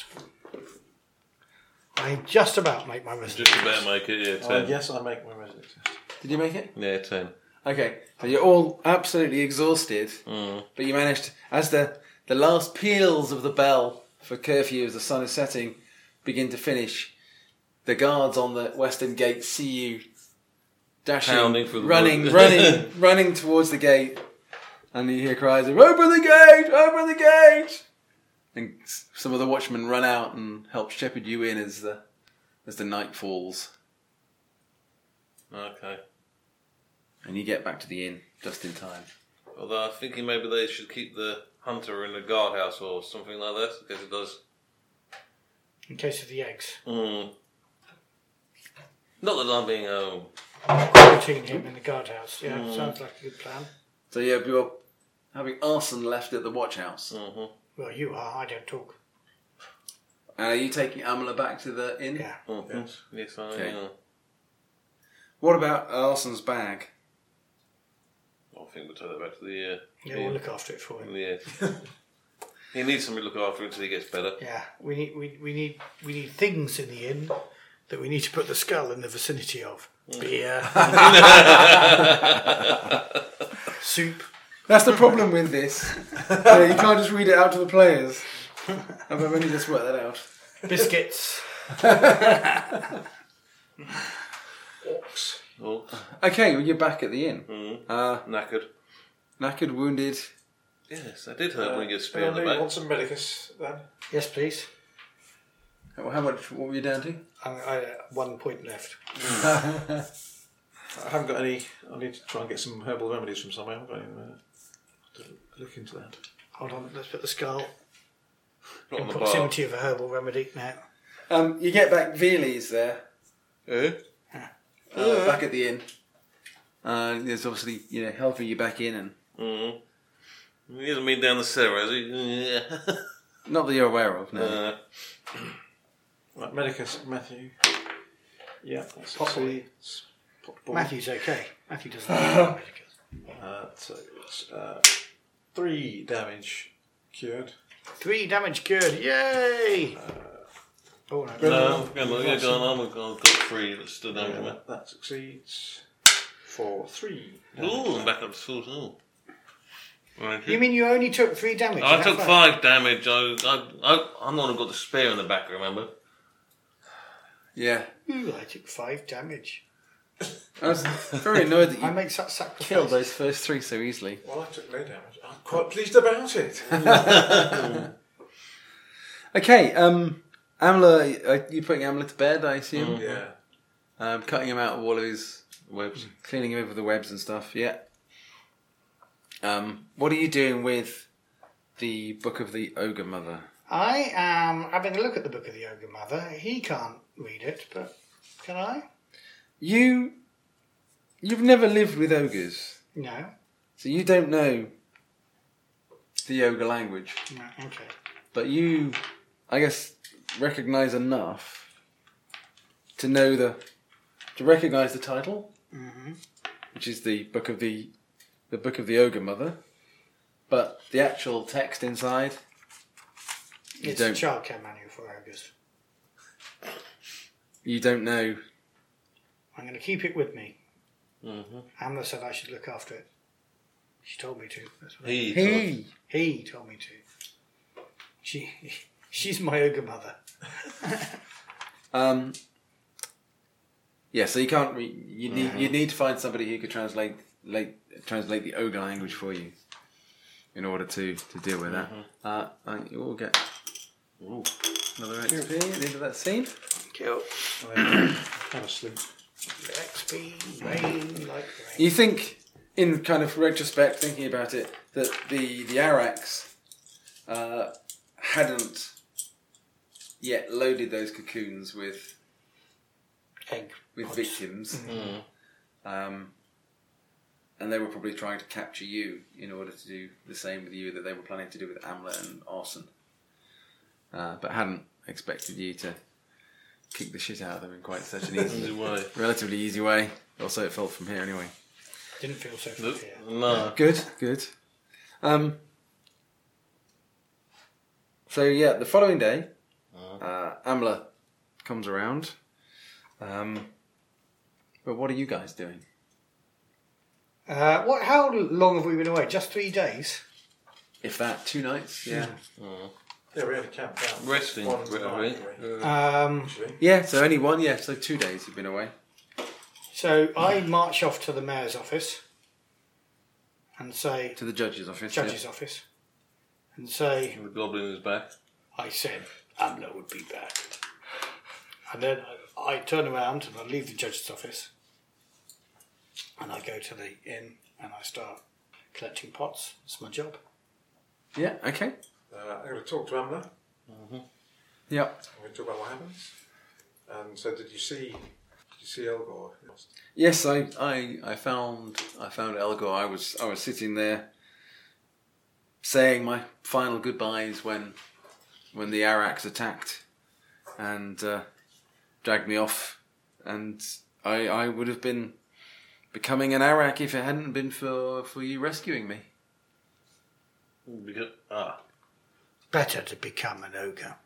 I just about make my resolute Just about test. make it, yeah, Uh, ten. yes, I make my resolute test. Did you make it? Yeah, ten. Okay. So you're all absolutely exhausted, Mm. but you managed as the the last peals of the bell for curfew as the sun is setting begin to finish. The guards on the western gate see you dashing, Pounding through the running, wood. running, running towards the gate, and you hear cries of "Open the gate! Open the gate!" And s- some of the watchmen run out and help shepherd you in as the as the night falls, Okay. and you get back to the inn just in time. Although I'm thinking maybe they should keep the hunter in the guardhouse or something like that, because it does. In case of the eggs. Mm. Not that I'm being oh. Quarantine him in the guardhouse. Yeah, Mm. sounds like a good plan. So yeah, you're having arson left at the watch house. Mm-hmm. Well, you are. I don't talk. And are you taking Amla back to the inn? Yeah. Mm-hmm. Yes. Yes, I Okay. am. What about Arson's bag? I think we'll take that back to the. Uh, Yeah, we'll look after it for him. Yeah. He needs somebody to look after him until he gets better. Yeah, we need we, we need we need things in the inn that we need to put the skull in the vicinity of. Beer, soup. That's the problem with this. Yeah, you can't just read it out to the players. I've only just worked that out. Biscuits. Ox. Oh, Okay, well, you're back at the inn. mm. Uh, knackered. knackered, wounded. Yes, I did hope Uh, we get I spear in the know you back. want some medicus then? Yes, please. Well, how much? What were you down to? I, I one point left. I haven't got any. I need to try and get some herbal remedies from somewhere. I haven't got any. Uh, to look into that. Hold on, let's put the skull Not in on the bar. proximity of a herbal remedy now. Um, you get back. Veely's there, Eh? uh, back at the inn. Uh, there's obviously you know helping you back in, and Mm. He hasn't been down the cellar, has he? Yeah. not that you're aware of. No. Uh, Right, medicus, Matthew. Yeah, that's Possibly. succeeds. Pop ball. Matthew's okay. Matthew doesn't need medicus. Uh, so it's uh, three damage cured. Three damage cured. Yay! Oh no. no, come on, yeah, go on. I've got I've got three that stood down Yeah, for me. that, that succeeds for three. Ooh, I'm back up to full. Oh. Right. You mean you only took three damage? I Is took that right? five damage. I, I, I, I'm the one who got the spear in the back, remember? Yeah. Ooh, I took five damage. I was very annoyed that I you make such sacrifice. killed those first three so easily. Well, I took no damage. I'm quite pleased about it. Okay, um, Amla, are you putting Amla to bed, I assume? yeah. Um, cutting him out of all of his Webs. cleaning him over the webs and stuff. Yeah. Um, what are you doing with the Book of the Ogre Mother? I am having a look at the Book of the Ogre Mother. He can't read it, but can I? You, you've never lived with ogres, No. so you don't know the ogre language. No. Okay. But you, I guess, recognise enough to know the, to recognise the title, Mm-hmm. which is the Book of the, the Book of the Ogre Mother, but the actual text inside. You It's a don't. childcare manual for ogres. You don't know. I'm going to keep it with me. Mm-hmm. Amla said I should look after it. She told me to. That's what I- He. He. He told me to. She, she's my ogre mother. Um. Yeah, so you can't. Re- you need. You need to find somebody who could translate, like, translate the ogre language for you, in order to, to deal with that. Uh, and you will get ooh, another X P at the end of that scene. Kill. Have a sleep. X P, rain like rain. You think in kind of retrospect, thinking about it, that the the Arax uh, hadn't yet loaded those cocoons with Egg. with pods. victims, Mm. um, and they were probably trying to capture you in order to do the same with you that they were planning to do with Amla and Arson, uh, but hadn't expected you to kick the shit out of them in quite such an easy, Easy way. relatively easy way. Also, it felt from here anyway. Didn't feel so No. familiar. no. Good, good. Um, so yeah, the following day, uh, Amla comes around. Um, but what are you guys doing? Uh, what? How long have we been away? Just three days. If that, two nights. Yeah, Yeah, we only camped out. Resting. One really. night, didn't we? Um, Actually. yeah. So only one. Yeah, so two days you've been away. so I march off to the mayor's office and say, To the judge's office. judge's office, and say, The goblin is back. I said Amla would be back. And then I turn around and I leave the judge's office and I go to the inn and I start collecting pots. It's my job. Yeah. Yeah. Okay. Uh, I'm going to talk to Amla. Yeah. I'm going to talk about what happens. And so, did you see? Did you see Elgor? Yes, I, I, I found, I found Elgor. I was, I was sitting there, saying my final goodbyes when, when the Arax attacked, and uh, dragged me off, and I, I would have been becoming an Arak if it hadn't been for, for you rescuing me. Because, ah. Better to become an ogre.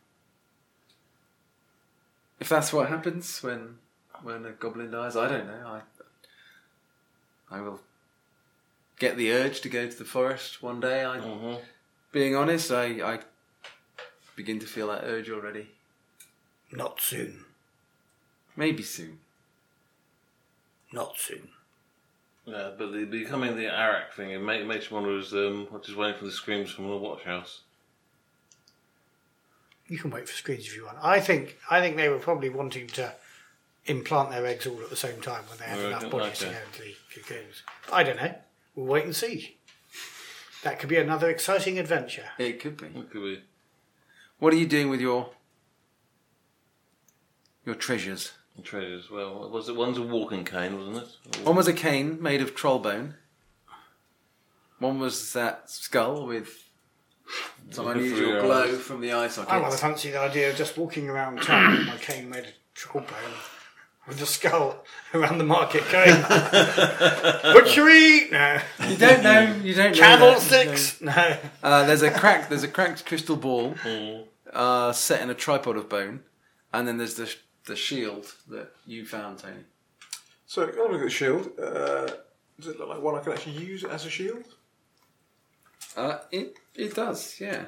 If that's what happens when, when a goblin dies, I don't know. I, I will get the urge to go to the forest one day. I, Mm-hmm. Being honest, I, I begin to feel that urge already. Not soon. Maybe soon. Not soon. Yeah, but the becoming the Arak thing, it make, makes you wonder is um, what is waiting for the screams from the watch house. You can wait for screens if you want. I think I think they were probably wanting to implant their eggs all at the same time when they had Oh, enough okay, bodies to okay. go into the cocoons. I don't know. We'll wait and see. That could be another exciting adventure. It could be. It could be. What are you doing with your your treasures? Treasures. Well, what was it? One's a walking cane, wasn't it? One was a cane made of troll bone. One was that skull with some Looking through unusual your glow eyes. from the eye sockets. I rather fancy the idea of just walking around town with my cane made of troll bone with a skull around the market going, butchery? No. You don't know. You don't know. Candlesticks? No. that. Uh, there's a crack. There's a cracked crystal ball Mm. uh, set in a tripod of bone, and then there's the the shield that you found, Tony. So, I'm going to look at the shield. Uh, does it look like one I can actually use as a shield? Uh, it it does, yeah.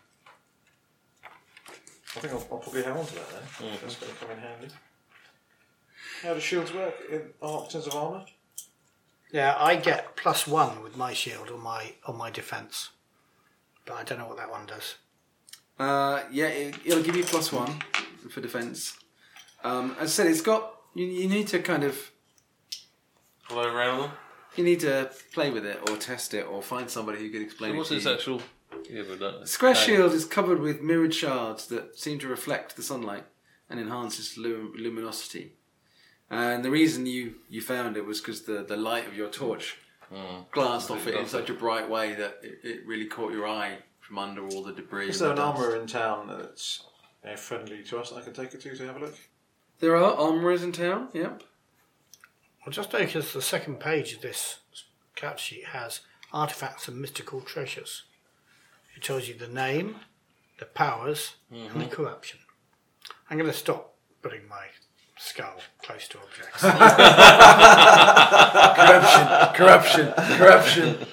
I think I'll, I'll probably hang on to that then. That's going to come in handy. How do shields work in ar- terms of armour? Yeah, I get plus one with my shield on my on my defence. But I don't know what that one does. Uh, yeah, it, it'll give you plus one for defence. Um, as I said, it's got. You, you need to kind of. Fly around them. You need to play with it or test it or find somebody who can explain So it what's to its you. actual? Yeah, but that. Square cane. shield is covered with mirrored shards that seem to reflect the sunlight and enhance its lum- luminosity. And the reason you, you found it was because the, the light of your torch Mm. glanced off it in Lovely. such a bright way that it, it really caught your eye from under all the debris. Is and there the an dust. armourer in town that's uh, friendly to us that I can take it to to have a look? There are armourers in town, yep. Well, just because the second page of this cat sheet has artifacts and mystical treasures. It tells you the name, the powers, and the corruption. I'm going to stop putting my skull close to objects. Corruption, corruption, corruption.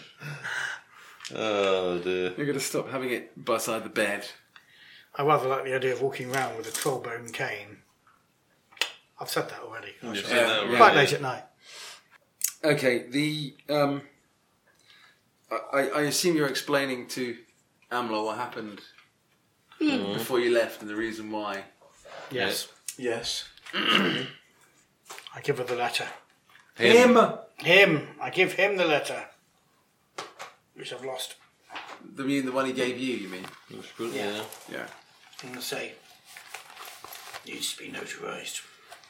Oh dear. You're going to stop having it beside the bed. I rather like the idea of walking around with a troll bone cane. I've said that already. You've Actually. said that already. Quite late at night. Okay, the um, I, I assume you're explaining to Amla what happened before you left and the reason why. Yes. Yes. I give her the letter. Him. Him. Him. I give him the letter. Which I've lost. The, you- the one he gave you, you mean? That's good, Yeah. yeah. Yeah. I'm going to say, needs to be notarized.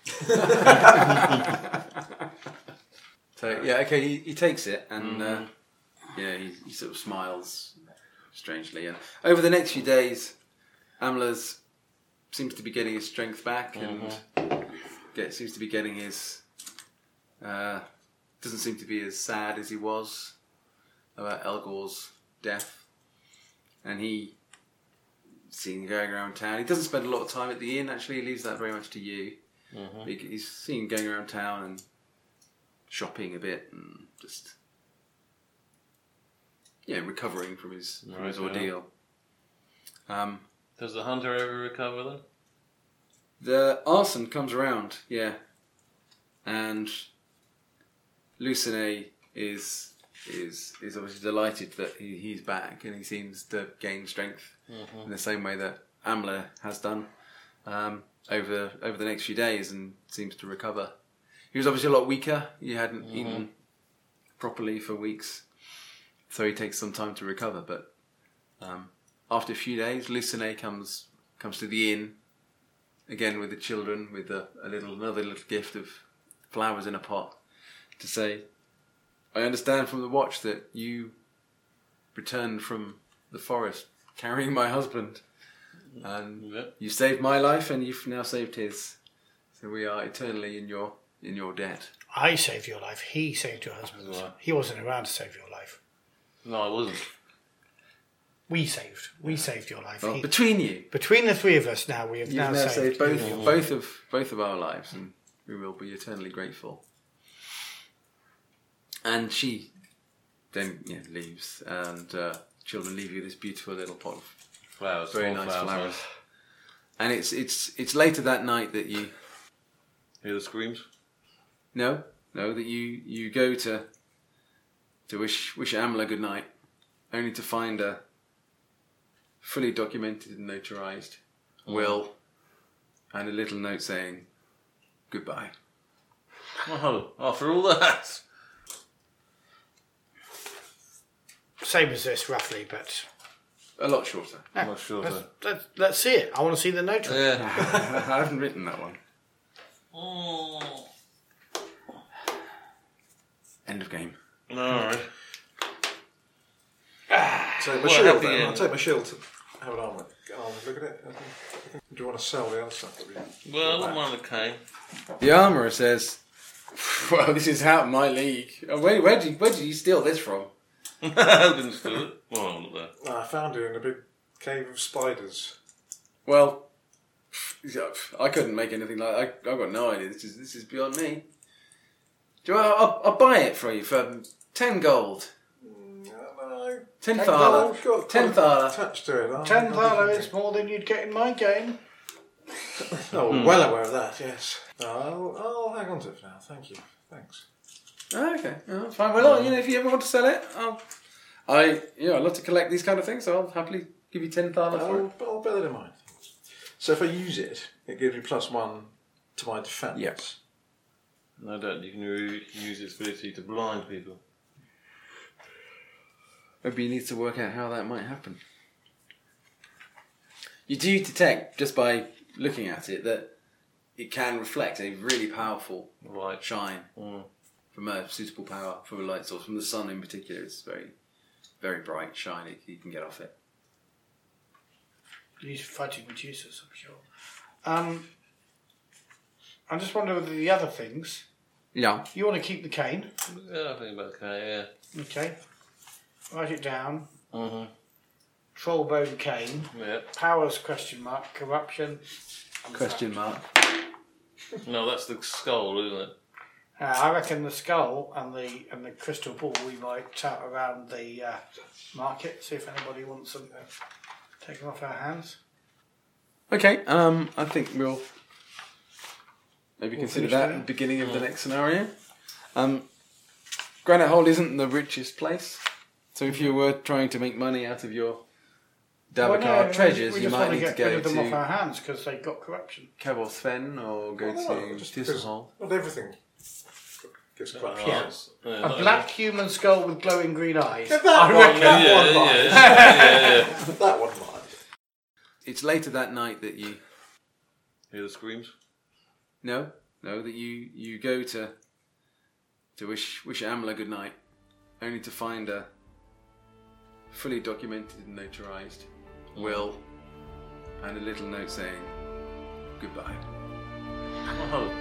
So, yeah, okay, he, he takes it and, uh, yeah, he, he sort of smiles strangely. And over the next few days, Amla's seems to be getting his strength back and get, seems to be getting his... Uh, doesn't seem to be as sad as he was about Elgor's death. And he seen going around town. He doesn't spend a lot of time at the inn, actually. He leaves that very much to you. Mm-hmm. He, he's seen going around town and shopping a bit and just, yeah, recovering from his, from his Right, yeah. ordeal. Um, Does the hunter ever recover then? the arson comes around, yeah. And Lucine is is is obviously delighted that he, he's back and he seems to gain strength Mm-hmm. in the same way that Amla has done um, over over the next few days and seems to recover. He was obviously a lot weaker. He hadn't Mm-hmm. eaten properly for weeks, so he takes some time to recover. But um, after a few days, Lucine comes comes to the inn again with the children with a, a little another little gift of flowers in a pot to say, "I understand from the watch that you returned from the forest carrying my husband, and Yep. you saved my life, and you've now saved his. So we are eternally in your in your debt." I saved your life. He saved your husband's. Right. He wasn't around to save your life. No, I wasn't. We saved. We saved your life. Well, He- between you, between the three of us now, we have you've now, now saved, saved both you. both of both of our lives, and we will be eternally grateful. And she then yeah, leaves, and uh, children leave you this beautiful little pot of Flowers. very small nice flowers. flowers. And it's it's it's later that night that you Hear the screams? no no that you you go to to wish wish Amla good night, only to find a fully documented and notarized will and a little note saying goodbye. Oh, after all that. Same as this, roughly, but A lot shorter. Yeah, Much shorter. let's, let's, let's see it. I want to see the note. Yeah. I haven't written that one. Oh. End of game. Alright. So my Well, shield happy then. I'll end. take my shield to have an armour. armour look at it. I think- Do you want to sell the other stuff that we Well, I don't mind the cane. The armourer says, "Well, this is out of my league. Oh, where, where, did you, where did you steal this from?" I didn't steal it. Well, not there. No, I found it in a big cave of spiders. Well, I couldn't make anything like that. I've got no idea. This is this is beyond me. Do I, I'll, I'll buy it for you for ten gold. No, no, Ten Ten thaler. I've got Ten quite thaler. attached to it. Oh, Ten I thaler think- is more than you'd get in my game. Oh, well aware of that, yes. No, I'll, I'll hang on to it for now. Thank you. Thanks. Oh, okay, oh, fine. Well, you know, if you ever want to sell it, I'll, I yeah, I love to collect these kind of things, so I'll happily give you ten thaler for it. I'll, I'll bear that in mind. So if I use it, it gives me plus one to my defence. Yes. No doubt you can re- use its ability to blind people. Maybe you need to work out how that might happen. You do detect, just by looking at it, that it can reflect a really powerful Right. shine Mm. from a suitable power, from a light source, from the sun in particular. It's very, very bright shine it, you can get off it. Use fighting Medusas, I'm sure. Um, I just wonder whether the other things. Yeah. You want to keep the cane, Yeah, I think about cane, yeah. okay? Write it down. Mm-hmm. Trollbone cane. Yeah. Powers question mark. Corruption. and Question mark. No, that's the skull, isn't it? Uh, I reckon the skull and the and the crystal ball we might tout around the uh, market, see if anybody wants them. Take them off our hands. Okay, um, I think we'll maybe We'll consider finish that there. at the beginning of the next scenario. Um, Granite Hold isn't the richest place, so if you were trying to make money out of your Dabakar Well, no, treasures, we you just might want need to to get rid go of them off to our hands because they've got corruption. Cabot Sven or go Well, no, to just because Tisselhall. not everything Gives a crash. Yeah. Yeah, A not- black human skull with glowing green eyes. That I one, reckon. that Yeah, one yeah, might. yeah, yeah. That one might. It's later that night that you Hear the screams? no no that you you go to to wish wish Amla good night, only to find a fully documented and notarized will and a little note saying goodbye. Oh.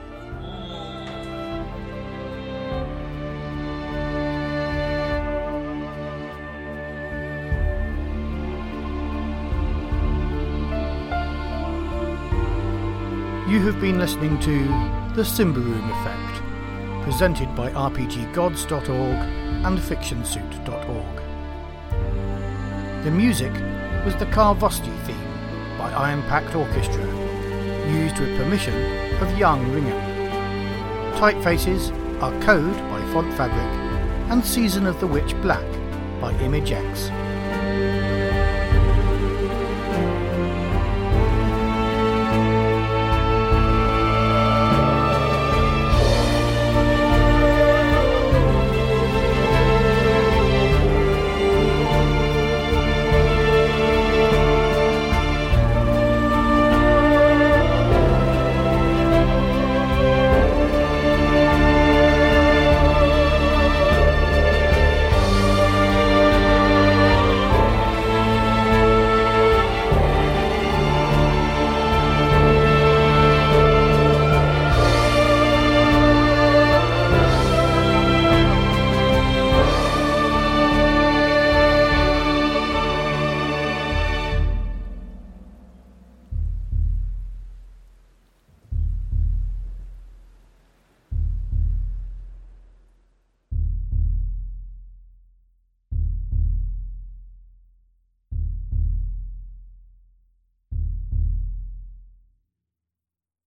You have been listening to The Simbaroom Effect, presented by R P G gods dot org and fiction suit dot org. The music was the Karvosti theme by Iron Pact Orchestra, used with permission of Young Ringer. Typefaces are Code by Font Fabric and Season of the Witch Black by ImageX.